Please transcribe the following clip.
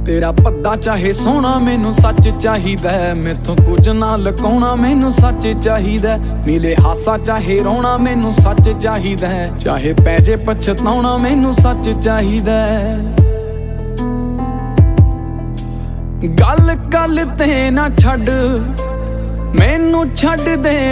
तेरा भद्दा चाहे सोना मैनू सच चाहिदा, मैथों कुछ ना लुकाउणा मैनू सच चाहिदा। मिले हासा चाहे रोना मैनू सच चाहिदा, चाहे पै जे पछताउणा मैनू सच चाहिदा। गल गल ते ना छड्ड मैनू छड्ड दे